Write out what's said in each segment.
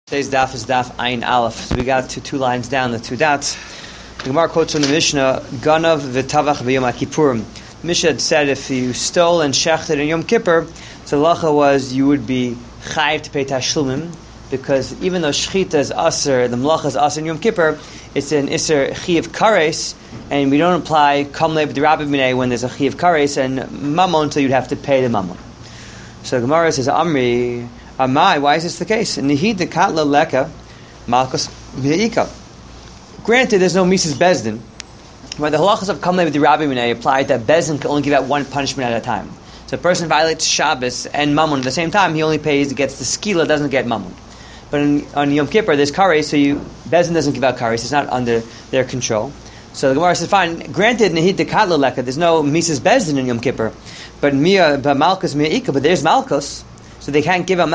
Today's daf is daf Ayin Aleph. So we got to two lines down, the two dots. The Gemara quotes from the Mishnah, Ganav v'tavach b'Yom HaKippurim. The Mishnah had said if you stole and shechted in Yom Kippur, so the halacha was you would be chayiv to pay tashlumim, because even though shechita is aser, the melacha is aser in Yom Kippur, it's an iser chiyav kares, and we don't apply kamle b'derabbi minei when there's a chiyav kares and mammon, so you'd have to pay the mammon. So the Gemara says, Amri, Amai, why is this the case? Nihid de katla leka malchus v'ika. Granted, there's no Mises Bezdin, but the halachas of kamle b'derabbi minei apply that Bezdin can only give out one punishment at a time. So a person violates Shabbos and mammon at the same time, he only gets the skila, doesn't get mammon. But on Yom Kippur, there's kares, so Bezdin doesn't give out kares, it's not under their control. So the Gemara says, fine, granted, nihid de katla leka, there's no Mises Bezdin in Yom Kippur, but malchus mi'ika, but there's malchus, so they can't give out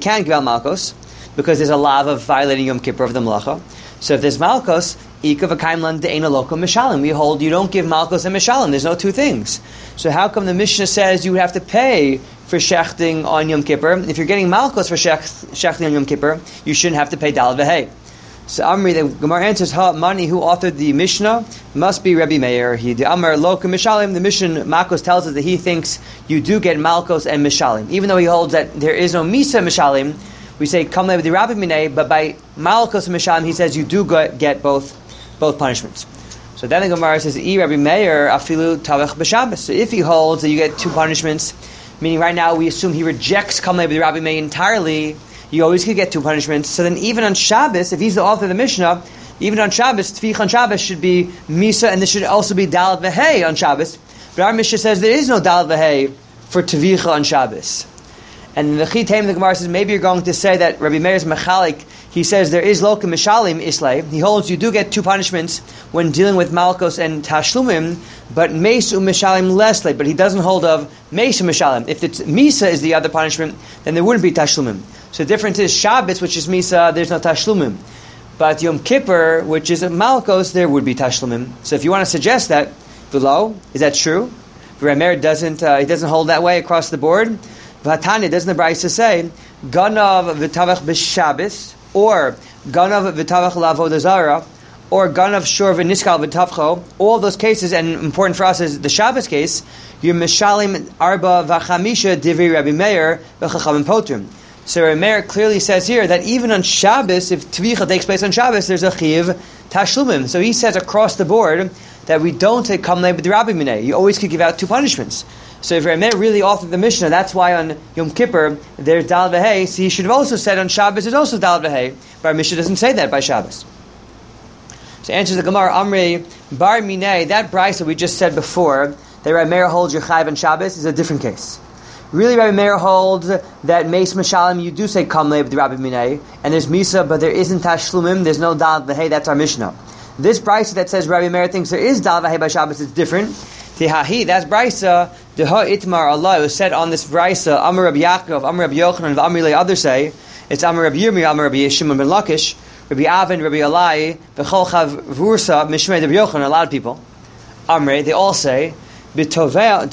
malchus because there's a lav of violating Yom Kippur of the melacha. So if there's malchus, ika v'kaimlan de'ena loka mishalim, we hold you don't give malchus and mishalim. There's no two things. So how come the Mishnah says you would have to pay for shechting on Yom Kippur? If you're getting malchus for shechting on Yom Kippur, you shouldn't have to pay dal v'hei. So Amri, the Gemara answers, Mani, who authored the Mishnah, must be Rabbi Meir. He the Amar Loka Mishalim. The Mishnah Makos tells us that he thinks you do get Malkos and Mishalim, even though he holds that there is no Misa Mishalim. We say Kamle with the Rabbi Minei, but by Malkos and Mishalim, he says you do get both punishments. So then the Gemara says, Rabbi Meir afilu tavach b'Shabbos. So if he holds that you get two punishments, meaning right now we assume he rejects Kamle with the Rabbi Meir entirely. You always could get two punishments. So then even on Shabbos, if he's the author of the Mishnah, even on Shabbos, Tvich on Shabbos should be Misa, and this should also be Dalet V'hei on Shabbos. But our Mishnah says there is no Dalet V'hei for Tvicha on Shabbos. And the Chitaim, the Gemara says, maybe you're going to say that Rabbi Meir's Mechalik, he says there is Loka Mishalim Islay. He holds you do get two punishments when dealing with Malkos and Tashlumim, but Meis Mishalim Leslie. But he doesn't hold of Meis Mishalim. If it's Misa is the other punishment, then there wouldn't be Tashlumim. So the difference is Shabbos, which is Misa, there's no Tashlumim. But Yom Kippur, which is Malkos, there would be Tashlumim. So if you want to suggest that below, is that true? Rabbi Meir doesn't hold that way across the board. Vatanya, doesn't the Brisa say, Ganav v'tavach b'Shabbos, or Ganav v'tavach l'avodah zara, or Ganav shor v'niskal v'tavcho, all those cases, and important for us is the Shabbos case, you're Mishalim arba v'chamisha divri Rabbi Meir v'chachamim potrim. So Rabbi Meir clearly says here that even on Shabbos, if Tvicha takes place on Shabbos, there's a Chiv Tashlumim. So he says across the board that we don't take Kamle b'Derabbi Minei. You always could give out two punishments. So if Rabbi Meir really authored the Mishnah, that's why on Yom Kippur there's Dal V'hei. So he should have also said on Shabbos there's also Dal V'hei. But our Mishnah doesn't say that by Shabbos. So answers the Gemara, Amri Bar Minei, that brisa we just said before, that Rabbi Meir holds your Chayv on Shabbos is a different case. Really, Rabbi Meir holds that Meis Mishalim, you do say Kamle b'Derabbi Minei, and there's Misa, but there isn't Tashlumim, there's no Dal V'hei, that's our Mishnah. This brisa that says Rabbi Meir thinks there is Dal V'hei by Shabbos, it's different. Tihahi, that's brisa, Deha Itmar Allah, it was said on this brisa, Amar Rabbi Yaakov, Amar Rabbi Yochanan, and Amar Lei others say, it's Amar Rabbi Yirmi, Amar Rabbi Shimon ben Lakish, Rabbi Avin, Rabbi Alai, V'chol Chav Vursa, Mishmei Rabbi Yochanan, a lot of people, Amrei, they all say, B'toveach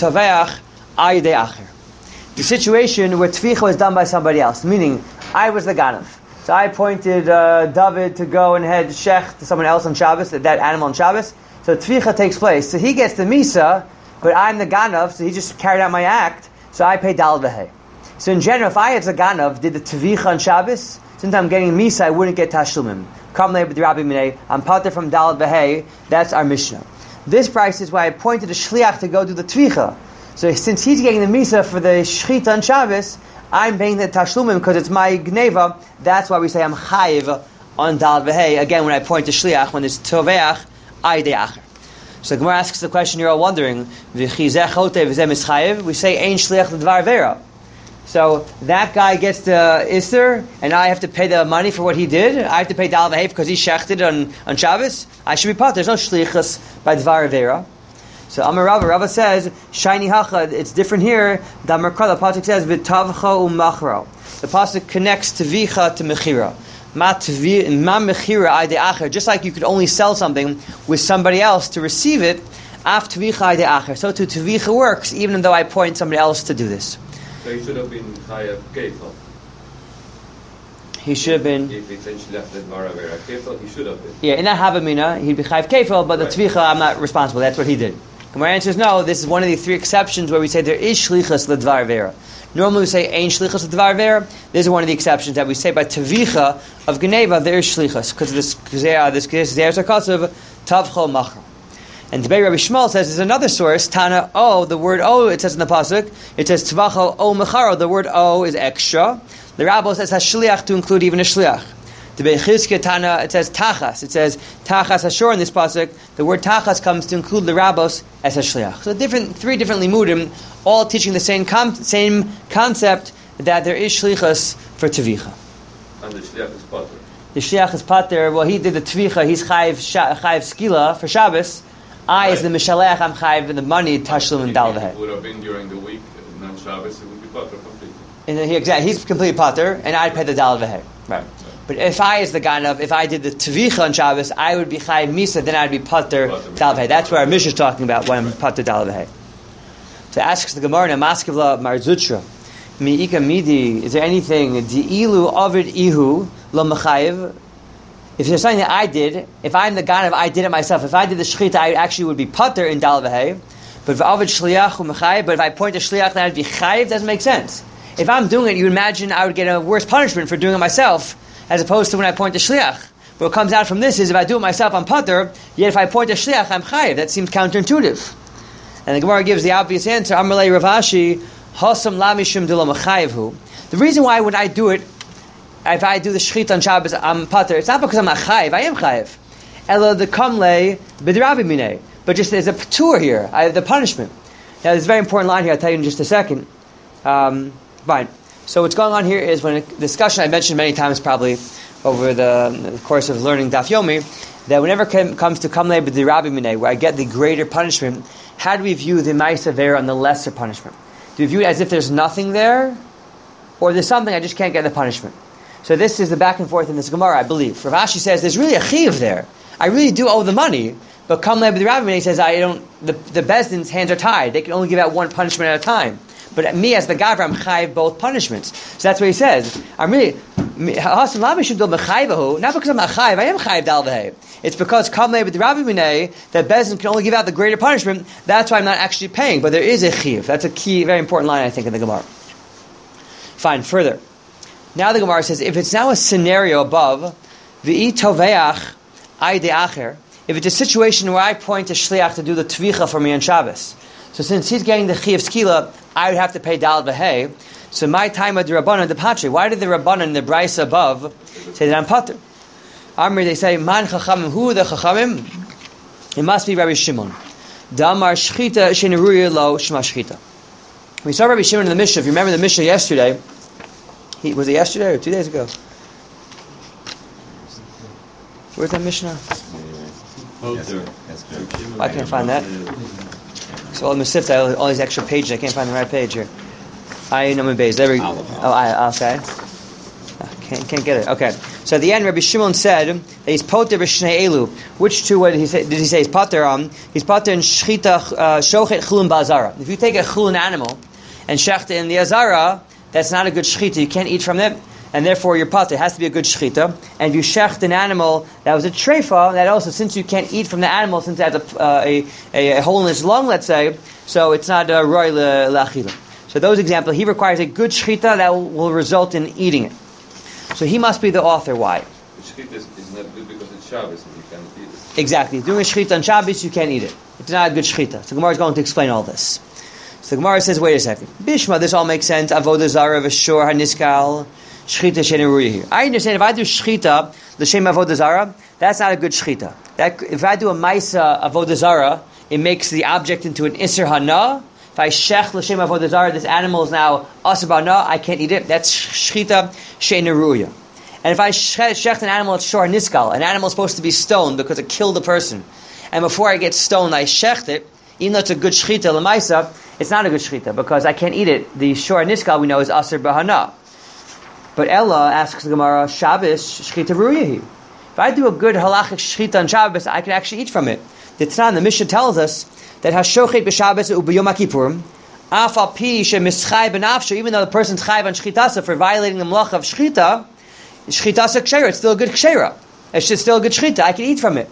Ayidei Acher. The situation where Tvicha was done by somebody else, meaning I was the Ganav. So I appointed David to go and head Shech to someone else on Shabbos, that animal on Shabbos. So Tvicha takes place. So he gets the Misa, but I'm the Ganav, so he just carried out my act, so I pay Dal V'hei. So in general, if I as a Ganav did the Tvicha on Shabbos, since I'm getting Misa, I wouldn't get Tashlumim. Kamle b'Derabbi Minei, I'm pater from Dal V'hei, that's our Mishnah. This price is why I appointed a Shliach to go do the Tvicha. So since he's getting the Misa for the Shechita on Shabbos, I'm paying the Tashlumim because it's my Gneva. That's why we say I'm Chayiv on Dal V'hei. Again, when I point to Shliach, when it's Toveach, Ayidei Acher. So the Gemara asks the question you're all wondering, V'chizeh chotev v'zeh mischayiv, we say Ein Shliach l'dvar vera. So that guy gets the Isser, and I have to pay the money for what he did. I have to pay Dal V'hei because he shechted on Shabbos. I should be part. There's no Shlichus by Dvar vera. So Amar Rava says, Shiny Hacha, it's different here. The Pasuk says, V'tavcha u'machro. The Pasuk connects Tvicha to Mechira. Ma Mechira Ayidei Acher. Just like you could only sell something with somebody else to receive it, Af Tvicha Ayidei Acher. So to Tvicha works, even though I appoint somebody else to do this. So he should have been Chayav Kefa. he should have been. If it's Shliach Ledvar Avera Kefil, he should have been. Yeah, in that Havamina, he'd be Chayv Kefil, but the Tvicha, I'm not responsible. That's what he did. Gemara answers, no, this is one of the three exceptions where we say there is Shlichus Ledvar Avera. Normally we say Ein Shlichus Ledvar Avera. This is one of the exceptions that we say by Tvicha of Geneva, there is Shlichus, because this Gezer Sarkasav, Tavcho Machar. And Debei Rabbi Shmuel says there's another source, Tana O, the word O, it says in the Pasuk, it says Tvacho O Mecharo, the word O is extra. The Rabbi says Hashliach to include even a Shliach. Debei Chizkiah Tana, it says Tachas, it says Tachas Hashor in this Pasuk, the word Tachas comes to include the Rabbos as Hashliach. So three different limudim, all teaching the same concept, that there is Shlichus for Tvicha. And the Shliach is Pater. The Shliach is Pater, well he did the Tvicha, he's Chayv Skila for Shabbos. As the Mishalech, I'm Chayv in the money, Tashlum and Dalveh. If it would have been during the week, non-Shabbos, it would be Pater completely. And he's completely Pater, and I'd pay the Dalveh. Right. But if I did the Tvicha on Shabbos, I would be Chayv Misa, then I'd be Pater Dalveh. That's where our Mishnah is talking about when I'm Pater Dalveh. So asks the Gemara, Maskevla Marzutra, Mi'ika Midi, is there anything, Di'ilu Ovid Ihu, Lo Mechayiv? If there's something that I did, if I'm the Ganav, I did it myself. If I did the Shechita, I actually would be Pater in Dalveh. But if Ovid Shliach Mechayiv, but if I point to Shliach, then I'd be Chayiv, doesn't make sense. If I'm doing it, you imagine I would get a worse punishment for doing it myself, as opposed to when I point to Shliach. What comes out from this is if I do it myself, I'm Pater, yet if I point to Shliach, I'm Chayiv. That seems counterintuitive. And the Gemara gives the obvious answer, Amalei Ravashi, Hosam Lamishim Dilo Mechayivhu. The reason why would I do it, if I do the Shechita on Shabbos, I'm Pater, it's not because I'm not Chayiv, I am Chayiv. Ela the Kamle B'Dirabi Minei. But just there's a Patur here, the punishment. Now there's a very important line here, I'll tell you in just a second. Fine. So what's going on here is when a discussion I mentioned many times probably over the course of learning Daf Yomi, that whenever it comes to Kamle B'Dirabi Minei, where I get the greater punishment, how do we view the Ma'aseh Avera on the lesser punishment? Do we view it as if there's nothing there? Or there's something, I just can't get the punishment? So this is the back and forth in this Gemara, I believe. Rav Ashi says, there's really a chiv there. I really do owe the money. But Kamle B'Dirabi Minei says, the Bezdin's hands are tied. They can only give out one punishment at a time. But me as the Gavra, I'm chayiv both punishments. So that's what he says. I'm really, not because I'm not chayiv, I am chayiv Dalveh. It's because Kamle B'Dirabi Minei, that Bezdin can only give out the greater punishment, that's why I'm not actually paying. But there is a chiv. That's a key, very important line, I think, in the Gemara. Fine, further. Now the Gemara says, if it's now a scenario above, v'i toveach ay de'acher, if it's a situation where I point to Shliach to do the Tvicha for me on Shabbos, so since he's getting the Chi of Skila, I would have to pay Dal V'Hei, so my time at the Rabbanan, the Patri, why did the Rabbanan, the Bryce above, say that I'm Pater? Amri, they say, Man Chachamim, who are the Chachamim? It must be Rabbi Shimon. Damar Shchita Sheneruya Lo Shema Shchita. We saw Rabbi Shimon in the Mishnah. If you remember the Mishnah yesterday, was it yesterday or 2 days ago? Where's that Mishnah? I can't find that. So all these extra pages, I can't find the right page here. I know my base. There we go. Okay. Can't get it. Okay. So at the end, Rabbi Shimon said that he's poter b'shnei elu. Which two? What did he say? Did he say he's poter on? He's poter in shchita shochet chulun ba'azara. If you take a chulun animal and shecht in the azara, that's not a good shchita. You can't eat from it, and therefore your poter has to be a good shchita. And if you shecht an animal that was a treifa, that also, since you can't eat from the animal, since it has a hole in its lung, let's say, so it's not a roy le'achila. So those examples, he requires a good shchita that will result in eating it. So he must be the author. Why? The shchita is not good because it's Shabbos and you can't eat it. Exactly. Doing a shchita on Shabbos, you can't eat it. It's not a good shchita. So Gemara is going to explain all this. So the Gemara says, wait a second. Bishma, this all makes sense. Avodah zara v'shor haniskal shchita sheneruya here. I understand if I do shchita, the shem avodah zara, that's not a good shchita. If I do a maisa avodah zara, it makes the object into an isser hana. If I shech l'shem avodah zara, this animal is now asur b'hana, I can't eat it. That's shchita sheneruya. And if I shech an animal, it's shor niskal. An animal is supposed to be stoned because it killed a person. And before I get stoned, I shecht it. Even though it's a good shchita l'maisa, it's not a good shchita because I can't eat it. The shor niskal we know is asur b'hana. But Ella asks the Gemara, Shabbos shchita ruyahi. If I do a good halachic shchita on Shabbos, I can actually eat from it. The Tznan, the Mishnah tells us that hashochet b'Shabbos u'b'yom Kippurim, afal pi shemischai b'nafsho, even though the person's chayv on shchitasa for violating the melacha of shchita, Shchitasa kshera, it's still a good kshera. It's just still a good shchita. I can eat from it.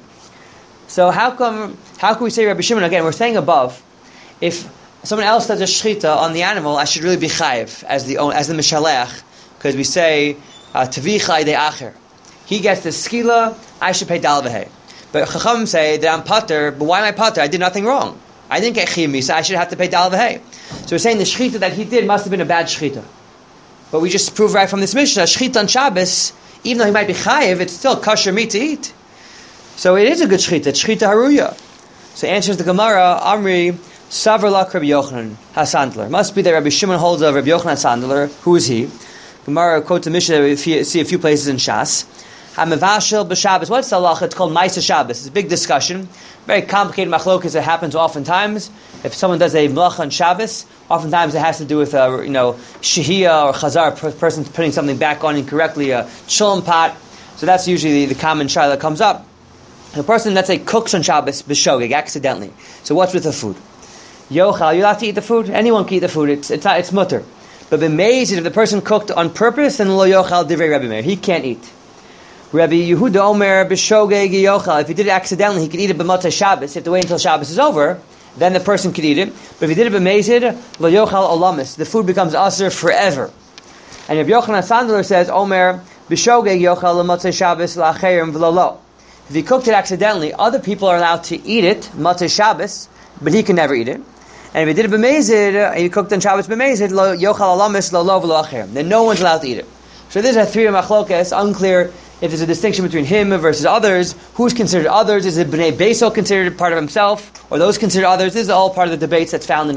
So how can we say Rabbi Shimon again? We're saying above, if someone else does a shchita on the animal, I should really be chayiv as the mishalech, because we say tavichai de acher. He gets the skila, I should pay dal v'hei. But Chachamim say that I'm pater, but why am I pater? I did nothing wrong. I didn't get chiyuv misa, I should have to pay dal v'hei. So we're saying the shchita that he did must have been a bad shchita. But we just proved right from this Mishnah, shchita on Shabbos, even though he might be chayiv, it's still kosher meat to eat. So it is a good shchita, it's shchita haruya. So answers the Gemara, Amri, Savar lak Rabbi Yochanan HaSandler. Must be that Rabbi Shimon holds of Rabbi Yochanan HaSandler. Who is he? Gemara quotes the Mishnah, we see a few places in Shas. HaMevashel b'Shabbos. What's the halacha? It's called Ma'aseh Shabbos. It's a big discussion. Very complicated machlokas. It happens oftentimes. If someone does a melacha on Shabbos, oftentimes it has to do with shehiyah or chazar, person putting something back on incorrectly, a shalom pot. So that's usually the common shayla that comes up. The person, let's say, cooks on Shabbos b'shogeg, accidentally. So what's with the food? Yochal, you're allowed to eat the food? Anyone can eat the food. It's mutter. But b'meizid, if the person cooked on purpose, then lo yochal divrei Rabbi Meir. He can't eat. Rabbi Yehuda Omer b'shogeg yochal. If he did it accidentally, he could eat it b'motzei Shabbos. You have to wait until Shabbos is over, then the person could eat it. But if he did it b'meizid, lo yochal olamis. The food becomes aser forever. And Rabbi Yochanan Sandler says, Omer b'shogeg yochal l'motzei Shabbos la'acherim v'lo lo. If he cooked it accidentally, other people are allowed to eat it, motzei Shabbos, but he can never eat it. And if he did it b'mezid, and he cooked on Shabbos b'mezid, lo yochal alamis lo lo v'lo acherim. Then no one's allowed to eat it. So there's a three machlokas, unclear if there's a distinction between him versus others. Who's considered others? Is it Bnei Beisol considered part of himself, or those considered others? This is all part of the debates that's found in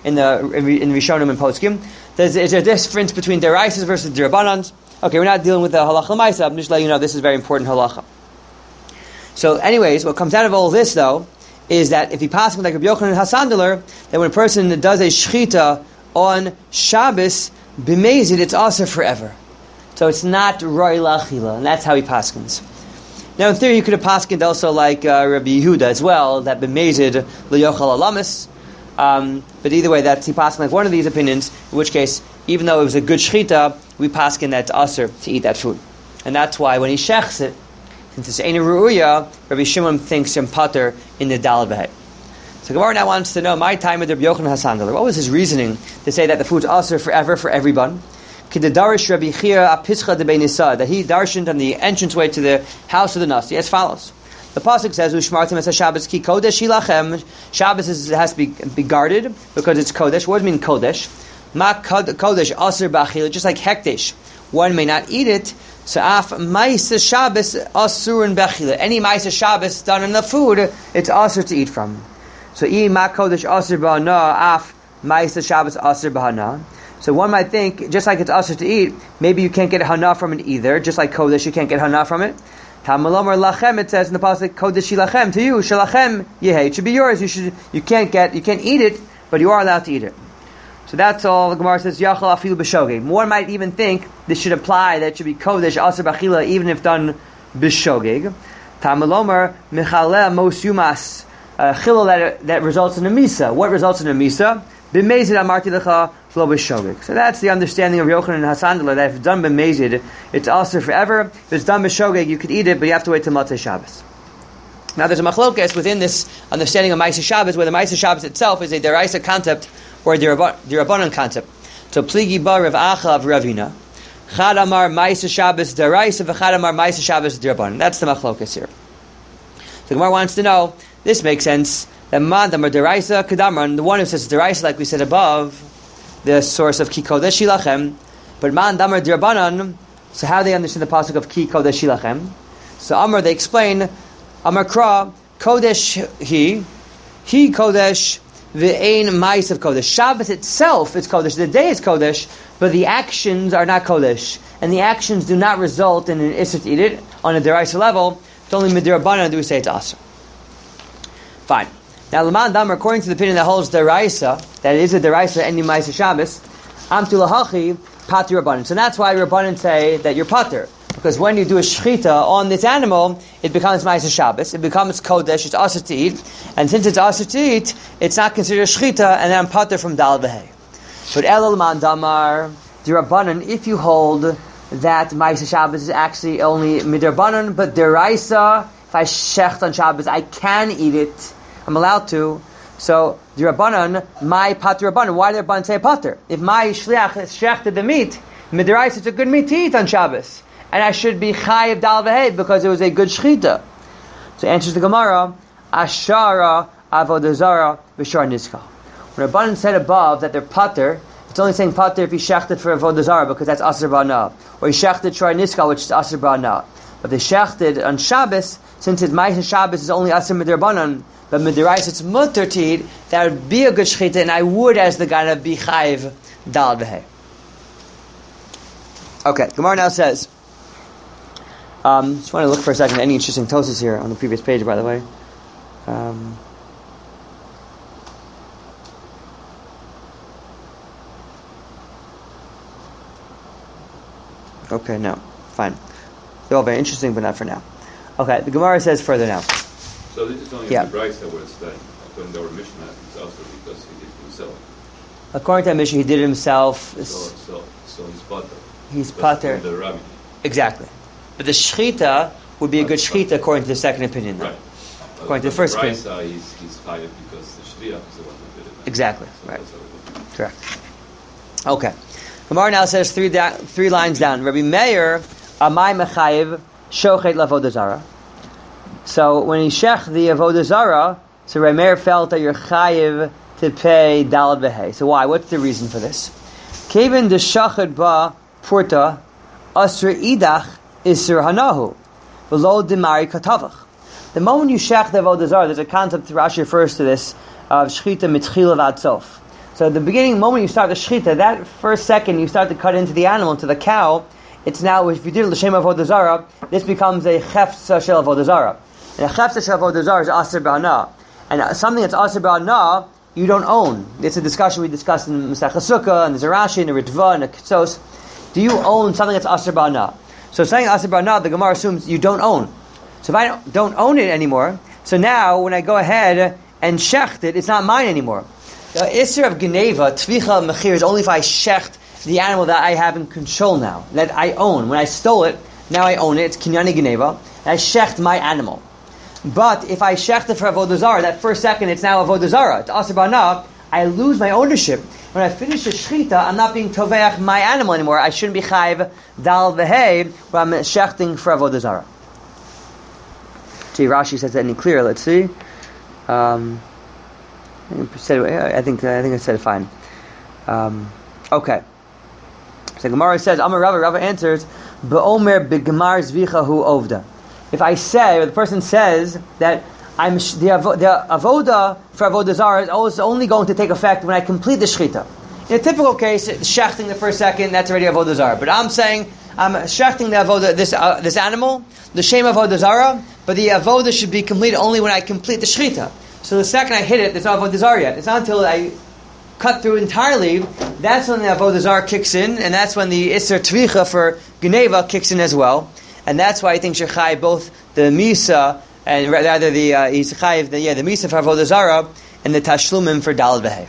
Rishonim and Poskim. Is there a difference between deraises versus derabbanans? Okay, we're not dealing with the halacha l'maisa. I'm just letting you know this is very important halacha. So, anyways, what comes out of all this though is that if he passes like Rabbi Yochanan HaSandler, that when a person does a shchita on Shabbos b'mezid, it's also forever. So it's not roi lachila, and that's how he paskins. Now, in theory, you could have paskined also like Rabbi Yehuda as well, that b'mezid l'yochal alamis. But either way, that's he paskin like one of these opinions. In which case, even though it was a good shchita, we paskin that it's aser to eat that food, and that's why when he shechs it, since it's Eina Ru'uya, Rabbi Shimon thinks him pater in the Daled B'Hei. So Gemara now wants to know, my time with Rabbi Yochanan HaSandler, what was his reasoning to say that the food's aser forever for everyone? K'dedarish Rabbi Chia apischa de'bei nisa, that he darshaned on the entranceway to the house of the Nasi, as follows. The pasuk says, "Ushmartim es Shabbos ki kodesh hilachem." Shabbos has to be guarded because it's kodesh. What does it mean kodesh? Ma kodesh aser b'achila, just like hekdesh, one may not eat it. So af ma'aseh Shabbos asurun bechila. Any ma'aseh Shabbos done in the food, it's aser to eat from. So I ma kodesh aser b'hana af ma'aseh Shabbos aser b'hana. So one might think, just like it's aser to eat, maybe you can't get hana from it either. Just like kodesh, you can't get hana from it. Tamalomar lachem, it says in the pasuk kodesh shilachem, to you shalachem yehei. It should be yours. You can't eat it, but you are allowed to eat it. So that's all the Gemara says, Yachal afilu b'shogeg. One might even think this should apply, that it should be kodesh aser b'achila, even if done b'shogeg. Tamalomar mechaleh mos yumas, chilul that results in a misa. What results in a misa? B'mezid amarti lecha flo b'shogeg. So that's the understanding of Yochanan HaSandler, that if it's done b'mezid, it's aser forever. If it's done b'shogeg, you could eat it, but you have to wait till Motzei Shabbos. Now there's a machlokas within this understanding of Ma'aseh Shabbos, where the Ma'aseh Shabbos itself is a deraisa concept or a derabbanan concept. So pligi bar Rav Acha of Ravina, Chad Amar Ma'aseh Shabbos deraisa, v'Chad Amar Ma'aseh Shabbos derabbanan. That's the machlokas here. So Gemara wants to know, this makes sense, that man damar deraisa kedamran, the one who says deraisa, like we said above, the source of ki kodesh shilachem, but man damar derabbanan. So how do they understand the pasuk of ki kodesh shilachem? So Amar, they explain, Amar Kra, Kodesh he Kodesh, v'ein ma'is of Kodesh. Shabbos itself is Kodesh, the day is Kodesh, but the actions are not Kodesh. And the actions do not result in an Isser to eat it on a deraisa level. It's only Midirabbanan do we say it's Asr. Fine. Now, Laman Damar, according to the opinion that holds deraisa, that it is a deraisa, any ma'is of Shabbos, Amtu lahachi, Pater Rabbanan. So that's why Rabbanan say that you're Pater. Because when you do a shechita on this animal, it becomes Ma'aseh Shabbos, it becomes Kodesh, it's aser to eat, and since it's aser to eat, it's not considered a shechita, and then pater from Dal V'Hei. But Elul Man Damar, the Rabbanan, if you hold that Ma'aseh Shabbos is actually only midrabanan, but deraisa, if I shecht on Shabbos, I can eat it. I'm allowed to. So the Rabbanan, my pater Rabbanan. Why did the Rabbanan say pater? If my shliach shechted the meat, midraisa, it's a good meat to eat on Shabbos, and I should be chayiv dal v'hei because it was a good shechita. So answers the Gemara, ashara avodah zara v'shar niskal. When Rabbanan said above that they're pater, it's only saying pater if he shechted for avodah zara because that's aser ba'ana, or he shechted shar niskal, which is aser ba'ana. But they shechted on Shabbos, since it's Ma'aseh Shabbos is only aser midrabanan, but midrash it's mutter to eat, that would be a good shechita, and I would, as the Gana, be chayiv dal v'hei. Okay, Gemara now says, just want to look for a second any interesting tosas here on the previous page, by the way. Okay, no, fine. They're all very interesting, but not for now. Okay, the Gemara says further now. So this is only the Brisa where it's done. According to our Mishnah, it's also because he did it himself. According to our Mishnah, he did it himself. So he's pater. He's pater. The Rabbi. Exactly. But the shechita would be a good shechita according to the second opinion, though. Right. According to the first opinion. Brisa, he's chayiv because the shliach is the one who did it. Exactly. So right. Correct. Okay. Gemara now says three lines down. Rabbi Meir, amai mechayiv shochet lavodah zara. So when he shech the avodah zara, so Rabbi Meir felt that you're chayiv to pay dalad v'hei. So why? What's the reason for this? Kevin de shachet ba purta asr idach isur hanahu v'lo demari katavach. The moment you shech the avodah zara, there's a concept Rashi refers to this of shchita mitchila v'ad sof. So at the beginning, moment you start the shechita, that first second you start to cut into the animal, into the cow, it's now, if you did l'shem avodah zara, this becomes a chefza shel avodah zara. And a chefza shel avodah zara is aser b'ana. And something that's aser b'ana, you don't own. It's a discussion we discussed in Masechah Sukkah, and there's a Rashi, and a Ritva, and a Ketsos. Do you own something that's aser b'ana? So saying aser b'ana, the Gemara assumes you don't own. So if I don't own it anymore, so now when I go ahead and shecht it, it's not mine anymore. The Isser of Geneva, Tvicha Mechir, is only if I shecht the animal that I have in control now, that I own. When I stole it, now I own it, it's Kinyani Geneva, and I shecht my animal. But if I shecht it for Avodah Zarah, that first second it's now Avodah Zarah, it's Aser B'ana, I lose my ownership. When I finish the Shechita, I'm not being Toveach my animal anymore. I shouldn't be Chayiv Dal V'hei, where I'm shechting for Avodah Zarah. See, Rashi says that any clearer, let's see. I think I said it fine. Okay. So Gemara says, Amar Rava answers, B'omer b'gemar zvicha hu ovda. If I say, or the person says that the avoda for avodah zarah is only going to take effect when I complete the shechita. In a typical case, shechting the first second, that's already avodah zarah. But I'm saying I'm shechting the avoda this animal, the shem avodah zarah, but the avoda should be completed only when I complete the shechita. So the second I hit it, there's no avodah zarah yet. It's not until I cut through entirely, that's when the avodah zarah kicks in, and that's when the Isser Tvicha for Geneva kicks in as well. And that's why I think Shechai both the Misa, and rather the Misa for avodah zarah, and the Tashlumim for Dalad V'hei.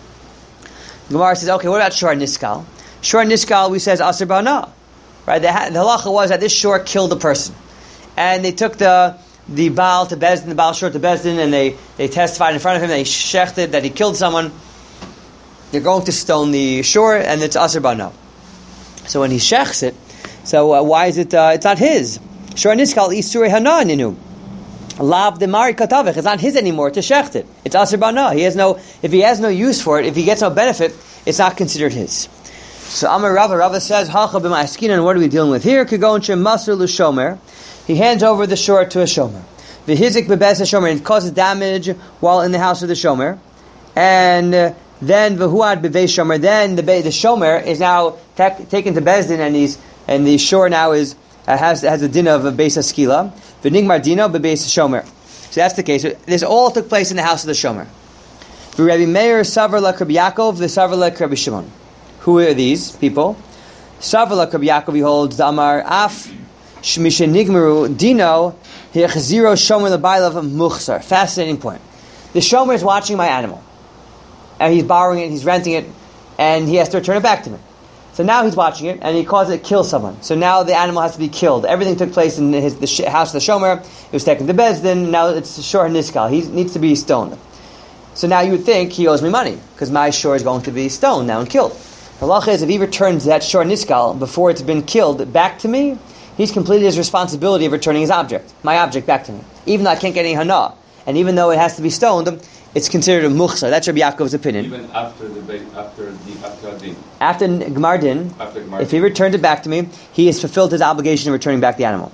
Gemara says, okay, what about Shor Niskal? Shor Niskal, we says Aser B'ana. Right? The halacha was that this shor killed a person. And they took the Baal to Bezdin, the Baal Shor to Bezdin, and they testified in front of him, they shechted that he killed someone. They're going to stone the shore, and it's Aser B'ana. So when he shechts it, so why is it, it's not his. Shor Niskal Isurei Hana Ninu. Lav Demari Katavich, it's not his anymore to shecht it. It's Aser B'ana. If he has no use for it, if he gets no benefit, it's not considered his. So Amar Rava says, Hacha b'ma'askinan, what are we dealing with here? Kagon shem masr l'shomer. He hands over the shore to a shomer. V'hizik b'bez ha-shomer, and it causes damage while in the house of the shomer. And then v'huad b'vei shomer, then the shomer is now taken to Bezdin, and the shore now has a din of a beis haskila. V'nigmar dino b'beis shomer. So that's the case. This all took place in the house of the shomer. V'Rabbi Meir savar la Rabbi Yaakov, v'savar la Rabbi Shimon. Who are these people? Savar la Rabbi Yaakov, he holds the Amar af shmishe nigmaru dino hechziro shomer l'baylav muchsar. Fascinating point. The shomer is watching my animal, and he's borrowing it, he's renting it, and he has to return it back to me. So now he's watching it, and he causes it to kill someone. So now the animal has to be killed. Everything took place in the house of the Shomer. It was taken to Beis Din. Now it's Shor Niskal. He needs to be stoned. So now you would think he owes me money, because my Shor is going to be stoned now and killed. The halacha is if he returns that Shor Niskal before it's been killed back to me, he's completed his responsibility of returning his object, my object, back to me. Even though I can't get any hana, and even though it has to be stoned, it's considered a mukhsar. That's Rabbi Yaakov's opinion. Even after Din. After Gemar Din, if he returned it back to me, he has fulfilled his obligation of returning back the animal.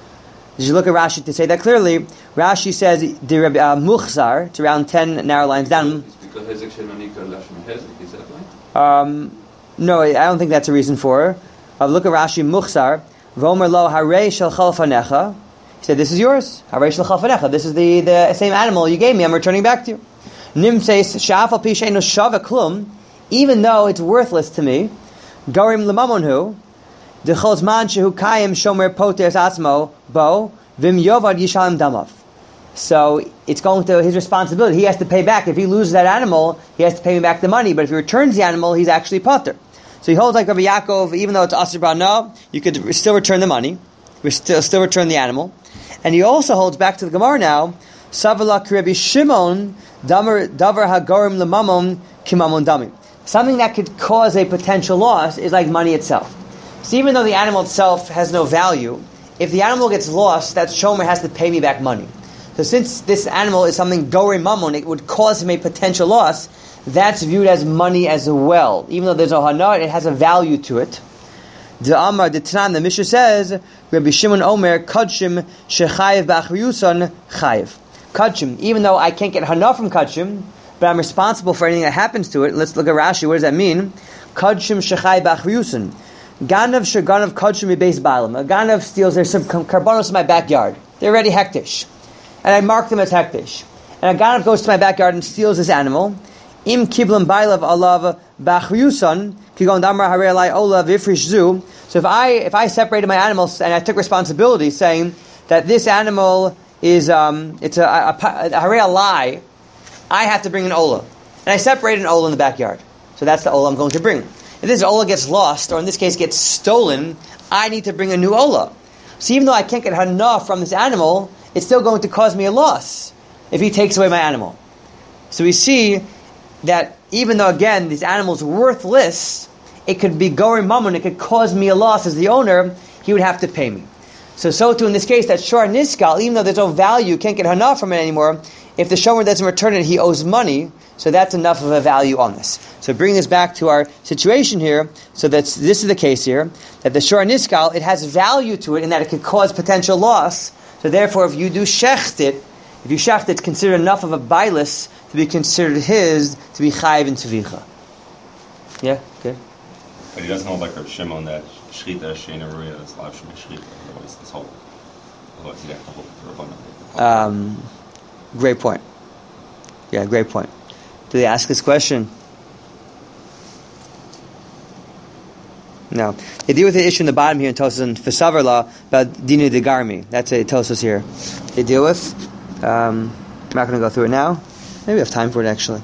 Did you look at Rashi to say that clearly? Rashi says the mukhsar, it's around 10 narrow lines down. It's because Hezek Shenonika Lashon Hezek, is that right? No, I don't think that's a reason for it. Look at Rashi, mukhsar, Vomer lo harei shel chalfanecha. He said, this is yours. Harei shel chalfanecha. This is the same animal you gave me, I'm returning back to you. Nim says, sha'af al pi she'enu shava klum, even though it's worthless to me, garim lemamonhu, dechol zman shehu kayim shomer poter atzmo bo, vim yovad yishalim damav. So it's going to his responsibility. He has to pay back. If he loses that animal, he has to pay me back the money. But if he returns the animal, he's actually poter. So he holds like Rabbi Yaakov, even though it's asur b'hana, you could still return the money, still return the animal. And he also holds back to the Gemara now, Savala Rabbi Shimon, davar hagorim lemamon kimamon dami. Something that could cause a potential loss is like money itself. So even though the animal itself has no value, if the animal gets lost, that shomer has to pay me back money. So since this animal is something gorim mamon, it would cause him a potential loss, that's viewed as money as well. Even though there's no hana, it has a value to it. The Amar, the Tanan, the Mishnah says, Rabbi Shimon Omer, Kadshim, Shechayev B'Achriyuson, Chayev. Kadshim, even though I can't get hana from Kadshim, but I'm responsible for anything that happens to it. Let's look at Rashi, what does that mean? Kadshim, Shechayev B'Achriyuson. Ganav, Sheganav, Kadshim, Beis Baalim. A Ganav steals, there's some karbonos in my backyard. They're already hektish. And I mark them as hektish. And a Ganav goes to my backyard and steals this animal. Im kiblam bailav alav b'achriyuson kigon damar harei alai olav ifrish zu. So if I separated my animals and I took responsibility, saying that this animal is it's a harei alai, I have to bring an ola, and I separated an ola in the backyard. So that's the ola I'm going to bring. If this ola gets lost, or in this case gets stolen, I need to bring a new ola. So even though I can't get hana from this animal, it's still going to cause me a loss if he takes away my animal. So we see that even though, again, this animal is worthless, it could be gorim mammon, it could cause me a loss as the owner, he would have to pay me. So too in this case, that shor niskal, even though there's no value, can't get hana from it anymore, if the shomer doesn't return it, he owes money, so that's enough of a value on this. So bring this back to our situation here, so this is the case here, that the shor niskal, it has value to it in that it could cause potential loss, so therefore if you do shecht it, it's considered enough of a bailus to be considered his, to be chayiv and tvicha. Yeah, good. But he doesn't hold like Reb Shimon that shchita sheina ruya is lav shmei shchita. Otherwise, this whole, otherwise he'd have to hold it for Rabbanan. Great point. Yeah, great point. Do they ask this question? No. They deal with the issue in the bottom here in Tosas and Fesavar law about Dinu de Garmi. That's a Tosas here. They deal with. I'm not going to go through it now. Maybe we have time for it actually.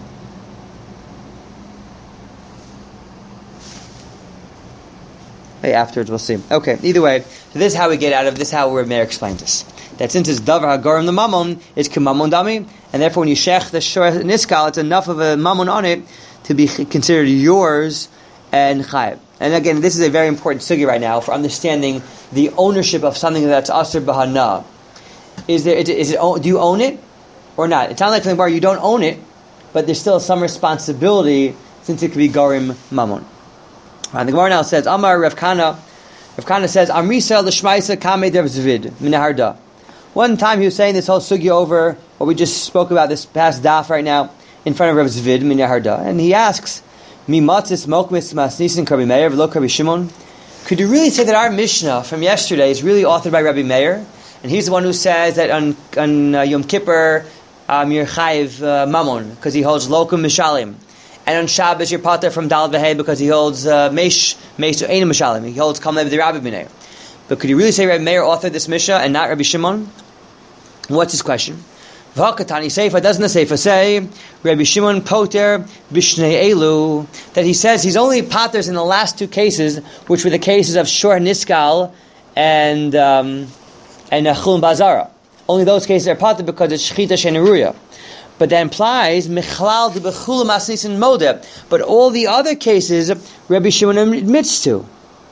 Hey, afterwards we'll see. Okay, either way, so this is how we get out of this, how Reb Meir explains this. That since it's davar hagorim the mammon, it's k'mammon dami, and therefore when you shech the shor niskal, it's enough of a mammon on it to be considered yours and chayiv. And again, this is a very important sugi right now for understanding the ownership of something that's asur b'hana. Do you own it or not? It sounds like from the bar you don't own it, but there's still some responsibility since it could be gorim mammon. The Gemara now says, Amar Rav Kana. Rav Kana says, Amrisa l'shmaisa kamei Rav Zvid minaharda. One time he was saying this whole sugya over what we just spoke about this past daf right now in front of Rav Zvid minaharda, and he asks, Mi matzis mokmis masnisin Rabbi Meir v'lo Rabbi Shimon. Could you really say that our Mishnah from yesterday is really authored by Rabbi Meir? And he's the one who says that on Yom Kippur, you're chayiv mammon, because he holds lokum mishalim. And on Shabbos, you're pater from Dal V'Hei, because he holds meish ein mishalim. He holds kamlev the Rabbi B'nei. But could you really say Rabbi Meir authored this Mishnah and not Rabbi Shimon? What's his question? V'hakatani Seifa, doesn't the Seifa say, Rabbi Shimon Poter Bishnei Elu, that he says he's only paters in the last two cases, which were the cases of Shor Niskal and Chulun Bazara. Only those cases are pater because it's Shechita Sheneruya. But that implies Michlal de Bechulam Asnisin Modeh. But all the other cases, Rabbi Shimon admits to.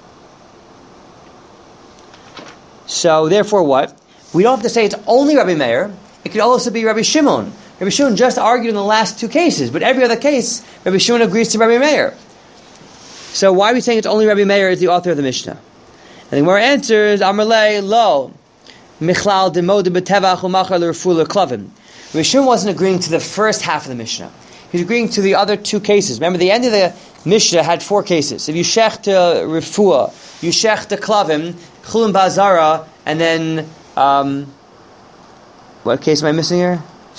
So therefore what? We don't have to say it's only Rabbi Meir. It could also be Rabbi Shimon. Rabbi Shimon just argued in the last two cases, but every other case, Rabbi Shimon agrees to Rabbi Meir. So why are we saying it's only Rabbi Meir is the author of the Mishnah? And the Gemara answers, Amarle lo, Michlal de Modeh betevach u'machar l'refu l'klavim. Rabbi Shimon wasn't agreeing to the first half of the Mishnah. He's agreeing to the other two cases. Remember, the end of the Mishnah had four cases. If you shech to refuah, you shech to klavim, chulun bazara, and then what case am I missing here?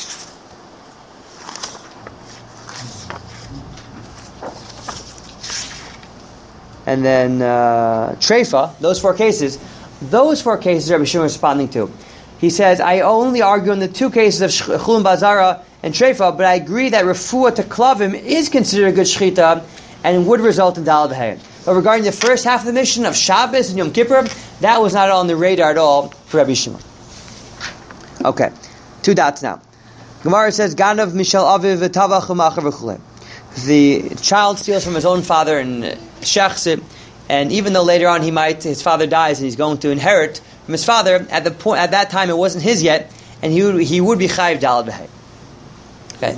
And then treifa. Those four cases. Those four cases Rabbi Shimon is responding to. He says, I only argue in the two cases of Chulun Bazara and Treifa, but I agree that Refuah to Klavim is considered a good Shechita and would result in Daled B'Hayin. But regarding the first half of the mission of Shabbos and Yom Kippur, that was not on the radar at all for Rabbi Shimon. Okay, 2 dots now. Gemara says, Ganav Mishal Aviv V'Tavach U'Machar V'Chulei. The child steals from his own father and shechs it, and even though later on his father dies and he's going to inherit from his father, at that time it wasn't his yet, and he would be chayiv daled b'hay. Okay.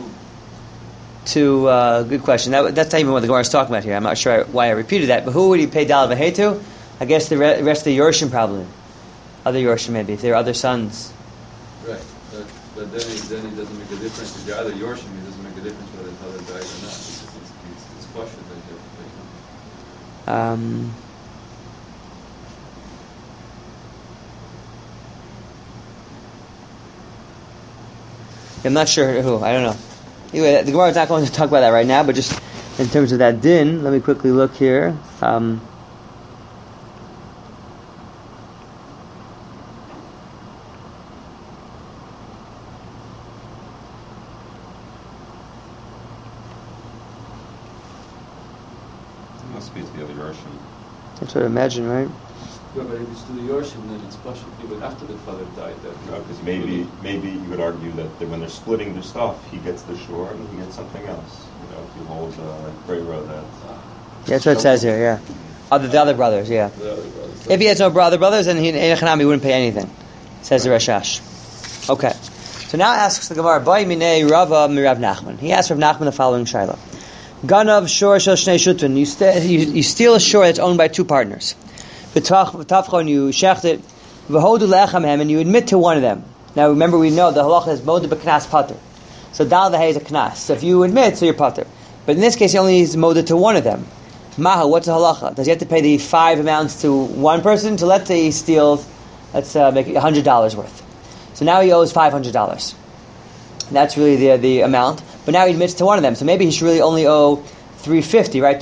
Good question. That's not even what the Gemara is talking about here. I'm not sure why I repeated that, but who would he pay daled b'hay to? I guess the rest of the Yorshim probably. Other Yorshim maybe, if there are other sons. Right. But then it doesn't make a difference. If they're other Yorshim, it doesn't make a difference whether the father dies or not. It's question that you have to pay. I'm not sure who. I don't know. Anyway, the Gemara is not going to talk about that right now, but just in terms of that din, let me quickly look here. I'm Must be to the other Yorshim. trying to imagine, right? Yeah, but if it's to the Yorshim, then it's partial even after the father died. Because maybe you would argue that when they're splitting their stuff, he gets the shore and he gets something else. If you hold Brera that. That's what it says here. Yeah, the other brothers. Yeah. The other brothers. If he has no brothers, then he wouldn't pay anything. Says the Rashash. Okay. So now asks the Gemara, Bai minei Rava mirav Nachman. He asks Rav Nachman the following shaila: Ganav shor shel shnei shutun. You steal a shore that's owned by two partners. V'tavchon, you shecht it. V'hodu le'echamhem, and you admit to one of them. Now remember, we know the halacha is modeh b'knas pater. So dal v'hei is a knas. So if you admit, so you're pater. But in this case, he only is modeh to one of them. Maha, what's the halacha? Does he have to pay the 5 amounts to one person? To let's say he steals, let's make it $100 worth. So now he owes $500. That's really the amount. But now he admits to one of them. So maybe he should really only owe $350, right?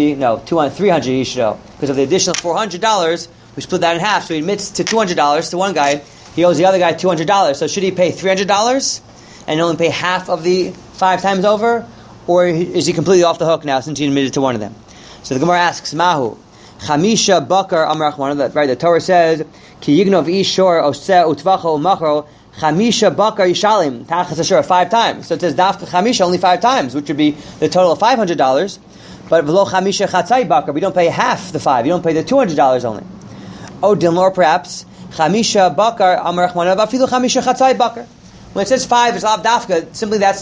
$300 he should owe. Because of the additional $400, we split that in half. So he admits to $200 to one guy. He owes the other guy $200. So should he pay $300 and only pay half of the 5 times over? Or is he completely off the hook now since he admitted to one of them? So the Gemara asks, Mahu, Chamisha Bakar Amrachman, right? The Torah says, Ki Yignov Ishor Oseh Utvacho Machro, Chamisha Bakar Yishalim, Tachas Ashur, 5 times. So it says Dafka Chamisha only 5 times, which would be the total of $500. But V'lo Chamisha Chatzai Bakar, we don't pay half the 5, you don't pay the $200 only. Oh, Dilmor perhaps, Chamisha Bakar Amrachman, Afilu Chamisha Chatzai Bakar. When it says 5, it's Lav Dafka, simply that's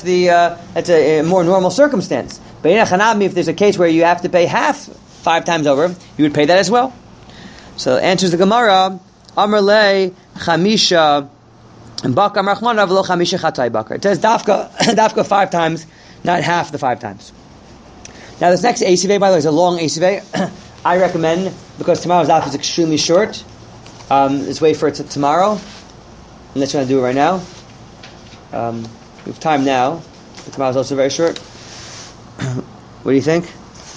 a more normal circumstance. But in a Chanami, if there's a case where you have to pay half 5 times over, you would pay that as well. So answers the Gemara, Amr Le Chamisha Bakar Marachmana V'lo Chamisha Chatzai Bakar. It says Dafka 5 times, not half the 5 times. Now this next ACV, by the way, is a long ACV. I recommend, because tomorrow's Daf is extremely short, let's wait for it tomorrow. Unless you want to do it right now. We have time now, but tomorrow's also very short. What do you think?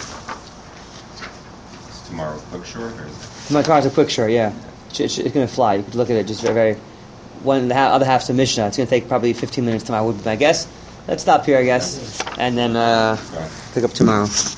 Is tomorrow a quick short or is it? Tomorrow's a quick short, yeah. It's going to fly. You could look at it just very, very one and the other half's a Mishnah. It's going to take probably 15 minutes tomorrow, would be my guess. Let's stop here, I guess, and then pick up tomorrow.